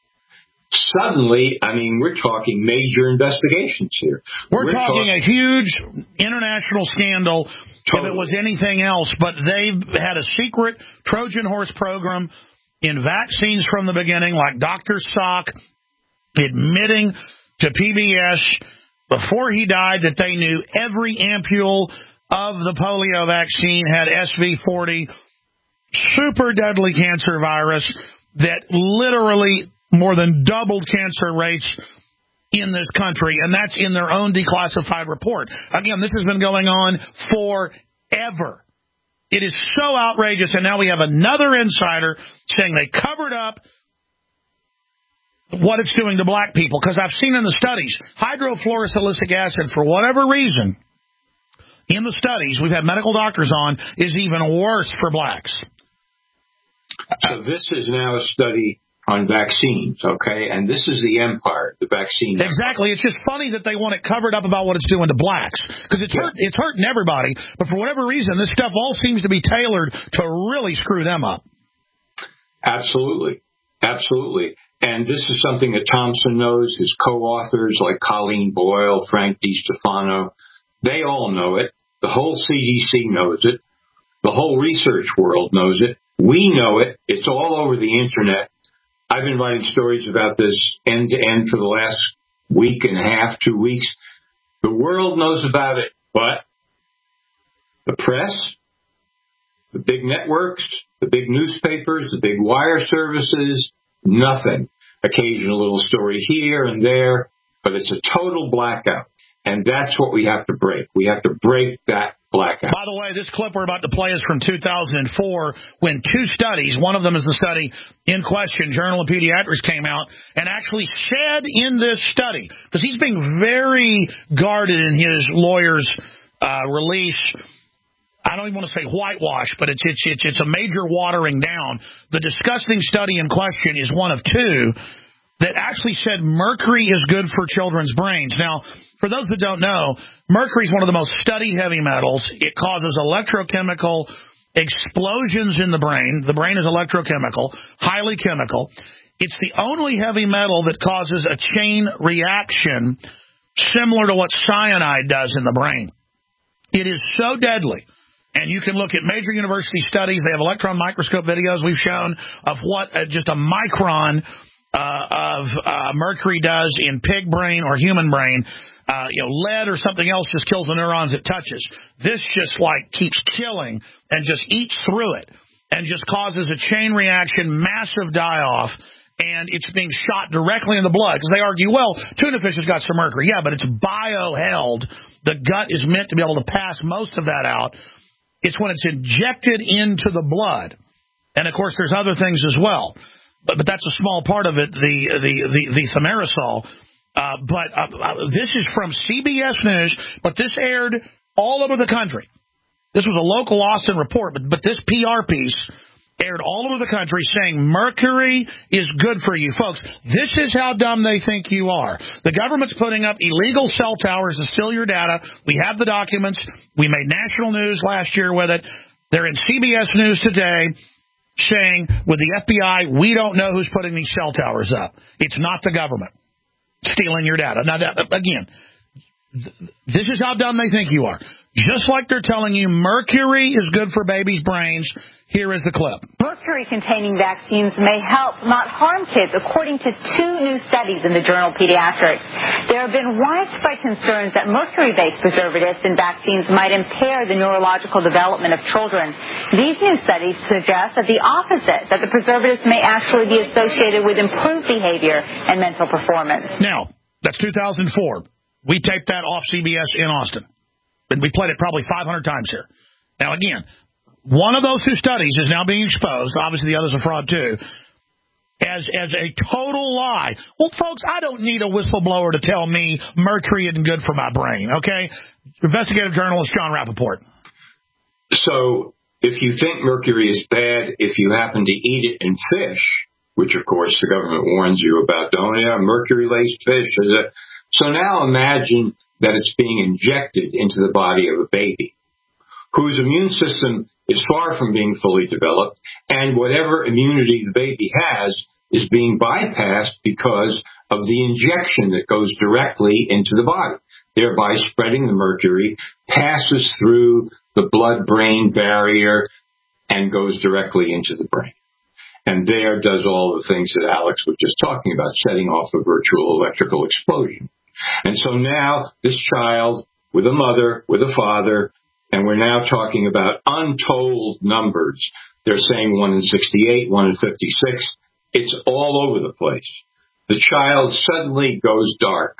suddenly, we're talking major investigations here. We're talking a huge international scandal. Totally. If it was anything else, but they've had a secret Trojan horse program in vaccines from the beginning, like Dr. Salk admitting to PBS before he died that they knew every ampule of the polio vaccine had SV40, super deadly cancer virus that literally more than doubled cancer rates in this country, and that's in their own declassified report. Again, this has been going on forever. It is so outrageous, and now we have another insider saying they covered up what it's doing to black people, because I've seen in the studies, hydrofluorosilicic acid, for whatever reason, in the studies we've had medical doctors on, is even worse for blacks. So this is now a study on vaccines, okay? And this is the empire, the vaccine empire. Exactly. It's just funny that they want it covered up about what it's doing to blacks, because it's hurting everybody, but for whatever reason, this stuff all seems to be tailored to really screw them up. Absolutely. Absolutely. And this is something that Thompson knows, his co-authors like Colleen Boyle, Frank DiStefano, they all know it. The whole CDC knows it. The whole research world knows it. We know it. It's all over the Internet. I've been writing stories about this end to end for the last week and a half, 2 weeks. The world knows about it, but the press, the big networks, the big newspapers, the big wire services, nothing. Occasional little story here and there, but it's a total blackout. And that's what we have to break. We have to break that blackout. By the way, this clip we're about to play is from 2004, when two studies, one of them is the study in question, Journal of Pediatrics, came out and actually said in this study, because he's being very guarded in his lawyer's release, I don't even want to say whitewash, but it's a major watering down. The disgusting study in question is one of two that actually said mercury is good for children's brains. Now, for those that don't know, mercury is one of the most studied heavy metals. It causes electrochemical explosions in the brain. The brain is electrochemical, highly chemical. It's the only heavy metal that causes a chain reaction similar to what cyanide does in the brain. It is so deadly. And you can look at major university studies. They have electron microscope videos we've shown of what just a micron of mercury does in pig brain or human brain. Lead or something else just kills the neurons it touches. This just keeps killing and just eats through it and just causes a chain reaction, massive die-off, and it's being shot directly in the blood. Because they argue, well, tuna fish has got some mercury. Yeah, but it's bioheld. The gut is meant to be able to pass most of that out. It's when it's injected into the blood And, of course, there's other things as well. But that's a small part of it, the thimerosal. This is from CBS News, but this aired all over the country. This was a local Austin report, but this PR piece aired all over the country saying mercury is good for you. Folks, this is how dumb they think you are. The government's putting up illegal cell towers to steal your data. We have the documents. We made national news last year with it. They're in CBS News today saying with the FBI, we don't know who's putting these cell towers up. It's not the government stealing your data. Now, again, this is how dumb they think you are. Just like they're telling you mercury is good for babies' brains, here is the clip. Mercury-containing vaccines may help, not harm kids, according to 2 new studies in the journal Pediatrics. There have been widespread concerns that mercury-based preservatives in vaccines might impair the neurological development of children. These new studies suggest that the opposite, that the preservatives may actually be associated with improved behavior and mental performance. Now, that's 2004. We taped that off CBS in Austin. And we played it probably 500 times here. Now, again, one of those 2 studies is now being exposed. Obviously, the other's a fraud, too, as a total lie. Well, folks, I don't need a whistleblower to tell me mercury isn't good for my brain, okay? Investigative journalist John Rappaport. So if you think mercury is bad, if you happen to eat it in fish, which, of course, the government warns you about, don't you? Mercury-laced fish. So now imagine that it's being injected into the body of a baby whose immune system is far from being fully developed, and whatever immunity the baby has is being bypassed because of the injection that goes directly into the body, thereby spreading the mercury, passes through the blood-brain barrier, and goes directly into the brain. And there does all the things that Alex was just talking about, setting off a virtual electrical explosion. And so now this child with a mother, with a father, and we're now talking about untold numbers. They're saying 1 in 68, 1 in 56. It's all over the place. The child suddenly goes dark,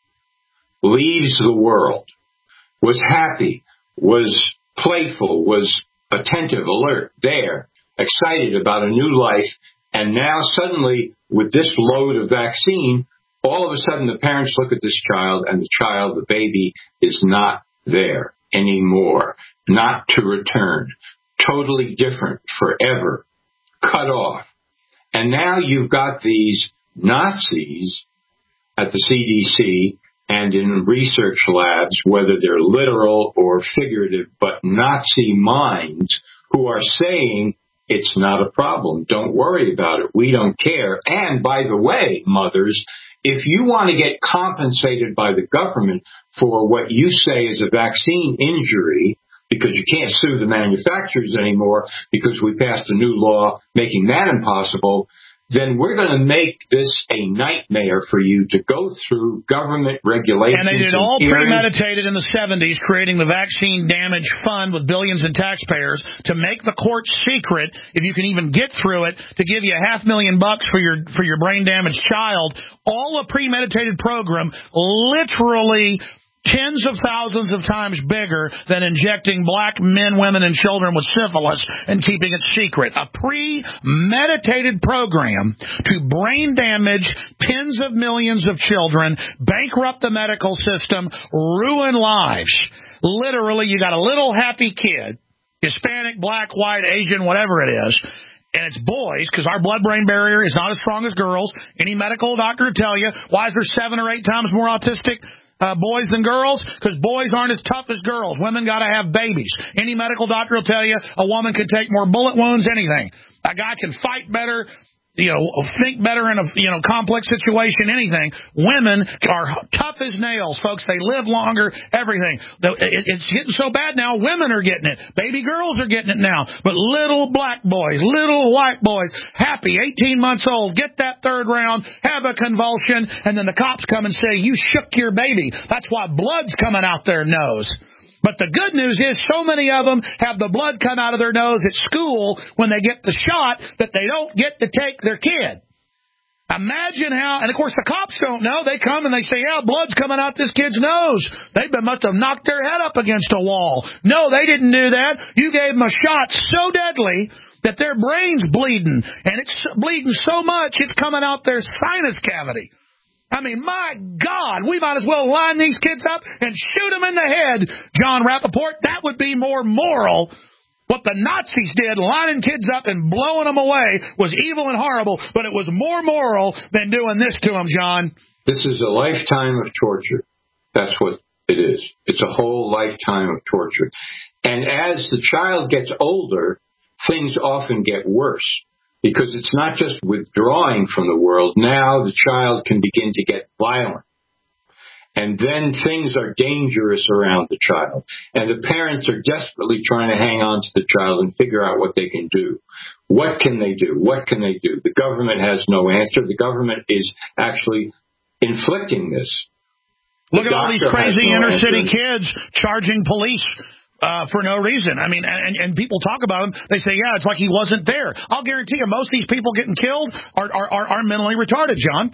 leaves the world, was happy, was playful, was attentive, alert, there, excited about a new life, and now suddenly with this load of vaccine, all of a sudden the parents look at this child and the baby, is not there anymore, not to return, totally different, forever, cut off. And now you've got these Nazis at the CDC and in research labs, whether they're literal or figurative, but Nazi minds who are saying, it's not a problem. Don't worry about it. We don't care. And by the way, mothers, if you want to get compensated by the government for what you say is a vaccine injury, because you can't sue the manufacturers anymore because we passed a new law making that impossible, then we're going to make this a nightmare for you to go through government regulations. And they did all premeditated in the 70s, creating the Vaccine Damage Fund with billions in taxpayers to make the court secret, if you can even get through it, to give you $500,000 for your brain-damaged child. All a premeditated program, literally tens of thousands of times bigger than injecting black men, women, and children with syphilis and keeping it secret. A premeditated program to brain damage tens of millions of children, bankrupt the medical system, ruin lives. Literally, you got a little happy kid, Hispanic, black, white, Asian, whatever it is, and it's boys, because our blood-brain barrier is not as strong as girls. Any medical doctor will tell you, why is there 7 or 8 times more autistic boys than girls? Because boys aren't as tough as girls. Women got to have babies. Any medical doctor will tell you a woman can take more bullet wounds, anything. A guy can fight better, think better in a complex situation, anything. Women are tough as nails, folks. They live longer, everything. It's getting so bad now, women are getting it. Baby girls are getting it now. But little black boys, little white boys, happy, 18 months old, get that 3rd round, have a convulsion, and then the cops come and say, you shook your baby. That's why blood's coming out their nose. But the good news is so many of them have the blood come out of their nose at school when they get the shot that they don't get to take their kid. Imagine how, and of course the cops don't know. They come and they say, yeah, blood's coming out this kid's nose. They must have knocked their head up against a wall. No, they didn't do that. You gave them a shot so deadly that their brain's bleeding, and it's bleeding so much it's coming out their sinus cavity. I mean, my God, we might as well line these kids up and shoot them in the head, John Rappaport. That would be more moral. What the Nazis did, lining kids up and blowing them away, was evil and horrible, but it was more moral than doing this to them, John. This is a lifetime of torture. That's what it is. It's a whole lifetime of torture. And as the child gets older, things often get worse. Because it's not just withdrawing from the world. Now the child can begin to get violent. And then things are dangerous around the child. And the parents are desperately trying to hang on to the child and figure out what they can do. What can they do? What can they do? The government has no answer. The government is actually inflicting this. Look at all these crazy inner-city kids charging police for no reason. I mean, and people talk about him. They say, yeah, it's like he wasn't there. I'll guarantee you most of these people getting killed are mentally retarded, John.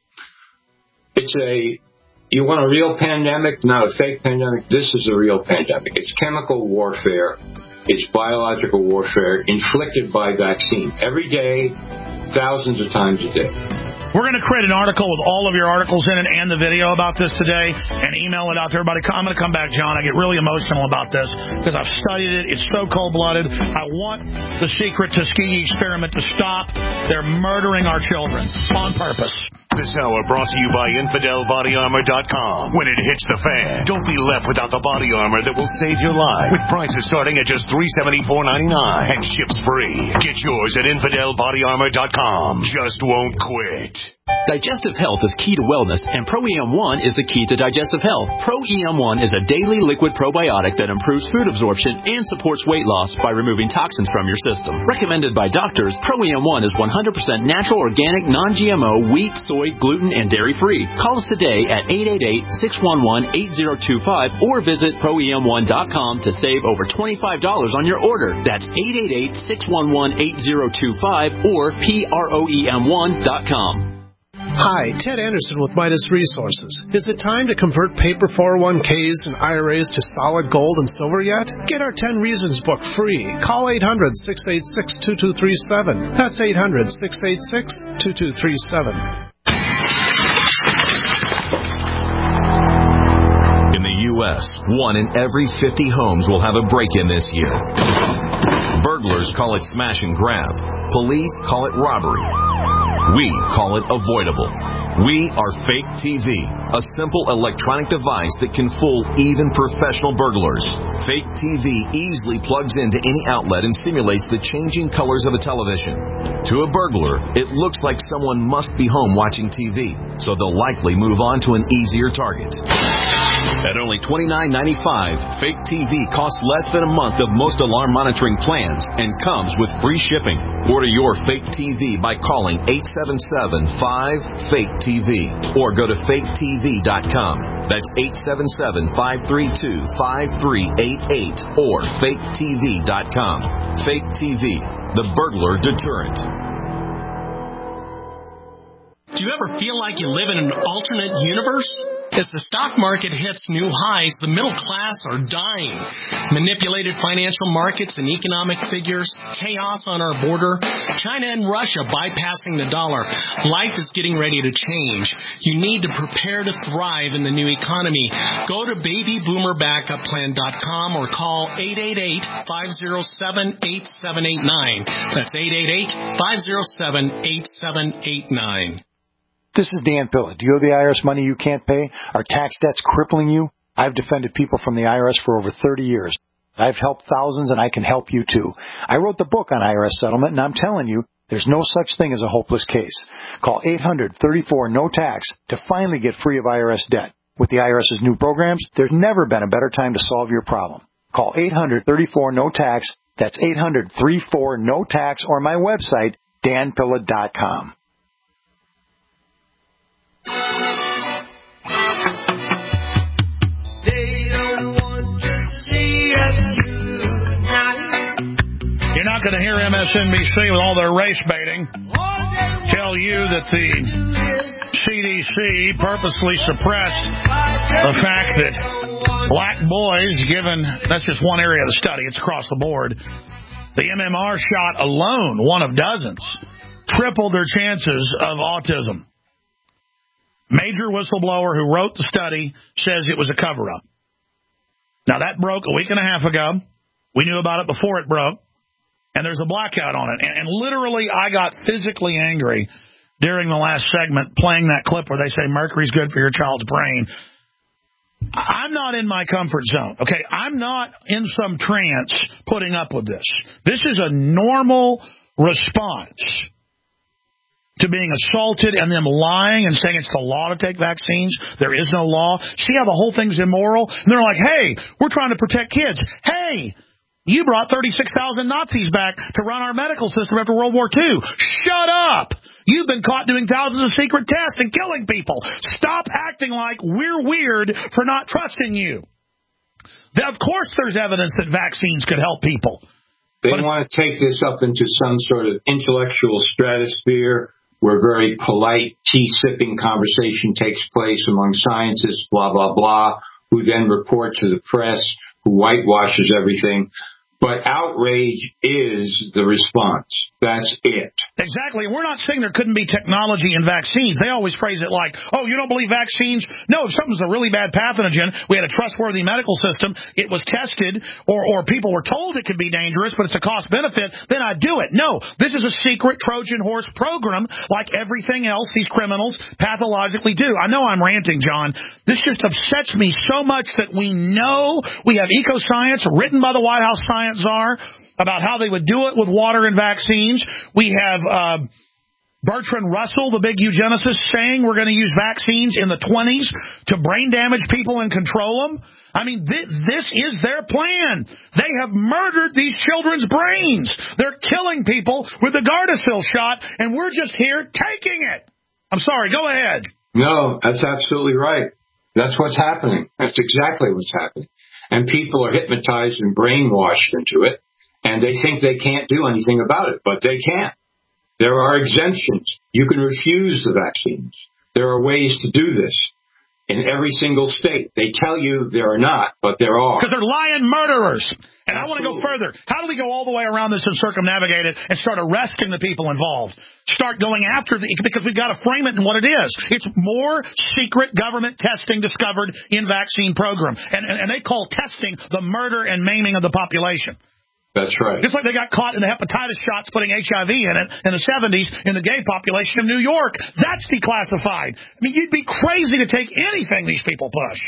You want a real pandemic, not a fake pandemic? This is a real pandemic. It's chemical warfare. It's biological warfare inflicted by vaccine. Every day, thousands of times a day. We're going to create an article with all of your articles in it and the video about this today and email it out to everybody. I'm going to come back, John. I get really emotional about this because I've studied it. It's so cold-blooded. I want the secret Tuskegee experiment to stop. They're murdering our children on purpose. This hour brought to you by InfidelBodyArmor.com. When it hits the fan, don't be left without the body armor that will save your life. With prices starting at just $374.99 and ships free. Get yours at InfidelBodyArmor.com. Just won't quit. Digestive health is key to wellness, and Pro-EM1 is the key to digestive health. Pro-EM1 is a daily liquid probiotic that improves food absorption and supports weight loss by removing toxins from your system. Recommended by doctors, Pro-EM1 is 100% natural, organic, non-GMO, wheat, soy, gluten, and dairy-free. Call us today at 888-611-8025 or visit ProEM1.com to save over $25 on your order. That's 888-611-8025 or PROEM1.com. Hi, Ted Anderson with Midas Resources. Is it time to convert paper 401ks and IRAs to solid gold and silver yet? Get our 10 Reasons book free. Call 800-686-2237. That's 800-686-2237. In the U.S., 1 in every 50 homes will have a break-in this year. Burglars call it smash and grab. Police call it robbery. We call it avoidable. We are Fake TV, a simple electronic device that can fool even professional burglars. Fake TV easily plugs into any outlet and simulates the changing colors of a television. To a burglar, it looks like someone must be home watching TV, so they'll likely move on to an easier target. At only $29.95, Fake TV costs less than a month of most alarm monitoring plans and comes with free shipping. Order your Fake TV by calling 877-5-FAKE-TV or go to faketv.com. That's 877-532-5388 or faketv.com. Fake TV, the burglar deterrent. Do you ever feel like you live in an alternate universe? As the stock market hits new highs, the middle class are dying. Manipulated financial markets and economic figures, chaos on our border, China and Russia bypassing the dollar. Life is getting ready to change. You need to prepare to thrive in the new economy. Go to babyboomerbackupPlan.com or call 888-507-8789. That's 888-507-8789. This is Dan Pilla. Do you owe the IRS money you can't pay? Are tax debts crippling you? I've defended people from the IRS for over 30 years. I've helped thousands, and I can help you too. I wrote the book on IRS settlement, and I'm telling you, there's no such thing as a hopeless case. Call 800-34-NO-TAX to finally get free of IRS debt. With the IRS's new programs, there's never been a better time to solve your problem. Call 800-34-NO-TAX. That's 800-34-NO-TAX or my website, danpilla.com. You're not going to hear MSNBC with all their race baiting tell you that the CDC purposely suppressed the fact that black boys, given, that's just one area of the study, it's across the board, The MMR shot alone, one of dozens, tripled their chances of autism. Major whistleblower who wrote the study says it was a cover-up. Now, that broke a week and a half ago. We knew about it before it broke. And there's a blackout on it. And literally, I got physically angry during the last segment playing that clip where they say mercury's good for your child's brain. I'm not in my comfort zone, okay? I'm not in some trance putting up with this. This is a normal response to being assaulted and them lying and saying it's the law to take vaccines. There is no law. See how the whole thing's immoral? And they're like, hey, we're trying to protect kids. Hey, you brought 36,000 Nazis back to run our medical system after World War II. Shut up! You've been caught doing thousands of secret tests and killing people. Stop acting like we're weird for not trusting you. Of course there's evidence that vaccines could help people. They want to take this up into some sort of intellectual stratosphere where very polite, tea-sipping conversation takes place among scientists, blah, blah, blah, who then report to the press, who whitewashes everything. But outrage is the response. That's it. Exactly. And we're not saying there couldn't be technology in vaccines. They always phrase it like, oh, you don't believe vaccines? No, if something's a really bad pathogen, we had a trustworthy medical system, it was tested, or people were told it could be dangerous, but it's a cost benefit, then I'd do it. No, this is a secret Trojan horse program like everything else these criminals pathologically do. I know I'm ranting, John. This just upsets me so much that we know we have eco-science written by the White House science czar about how they would do it with water and vaccines. We have Bertrand Russell, the big eugenicist, saying we're going to use vaccines in the 20s to brain damage people and control them. I mean, this is their plan. They have murdered these children's brains. They're killing people with the Gardasil shot, and we're just here taking it. I'm sorry, go ahead. No, that's absolutely right. That's what's happening. That's exactly what's happening. And people are hypnotized and brainwashed into it, and they think they can't do anything about it, but they can't. There are exemptions. You can refuse the vaccines. There are ways to do this in every single state. They tell you there are not, but there are. Because they're lying murderers. And I want to go further. How do we go all the way around this and circumnavigate it and start arresting the people involved? Start going after because we've got to frame it in what it is. It's more secret government testing discovered in vaccine program. And they call testing the murder and maiming of the population. That's right. Just like they got caught in the hepatitis shots putting HIV in it in the 70s in the gay population of New York. That's declassified. I mean, you'd be crazy to take anything these people push.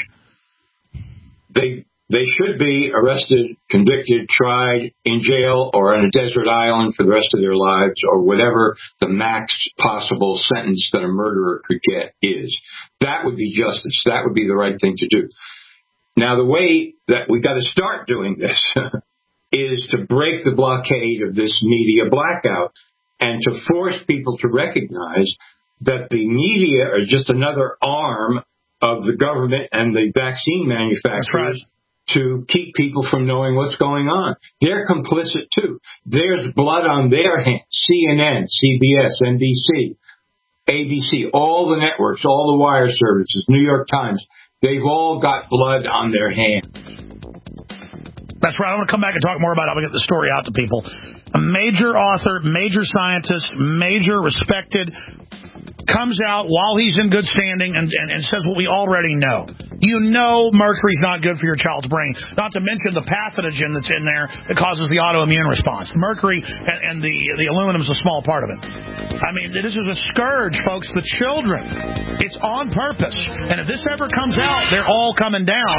They should be arrested, convicted, tried, in jail, or on a desert island for the rest of their lives, or whatever the max possible sentence that a murderer could get is. That would be justice. That would be the right thing to do. Now, the way that we've got to start doing this is to break the blockade of this media blackout and to force people to recognize that the media are just another arm of the government and the vaccine manufacturers to keep people from knowing what's going on. They're complicit, too. There's blood on their hands. CNN, CBS, NBC, ABC, all the networks, all the wire services, New York Times, they've all got blood on their hands. That's right. I want to come back and talk more about how we get the story out to people. A major author, major scientist, major respected, comes out while he's in good standing and says what we already know. You know mercury's not good for your child's brain, not to mention the pathogen that's in there that causes the autoimmune response. Mercury and the aluminum is a small part of it. I mean, this is a scourge, folks, the children. It's on purpose. And if this ever comes out, they're all coming down.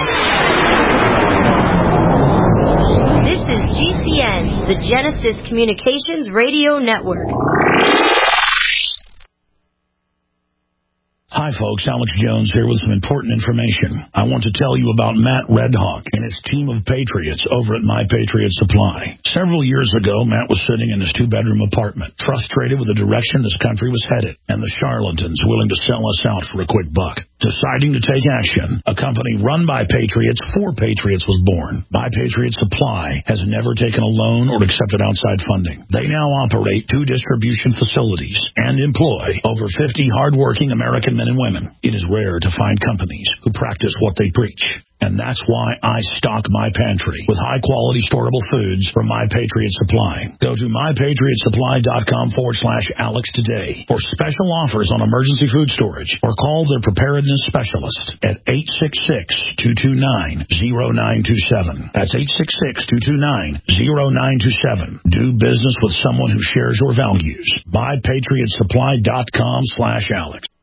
This is GCN, the Genesis Communications Radio Network. Hi, folks. Alex Jones here with some important information. I want to tell you about Matt Redhawk and his team of patriots over at My Patriot Supply. Several years ago, Matt was sitting in his two-bedroom apartment, frustrated with the direction this country was headed and the charlatans willing to sell us out for a quick buck. Deciding to take action, a company run by patriots for patriots was born. My Patriot Supply has never taken a loan or accepted outside funding. They now operate 2 distribution facilities and employ over 50 hardworking American men and women. It is rare to find companies who practice what they preach. And that's why I stock my pantry with high-quality storable foods from My Patriot Supply. Go to mypatriotsupply.com/Alex today for special offers on emergency food storage, or call their preparedness specialist at 866-229-0927. That's 866-229-0927. Do business with someone who shares your values. MyPatriotSupply.com/Alex.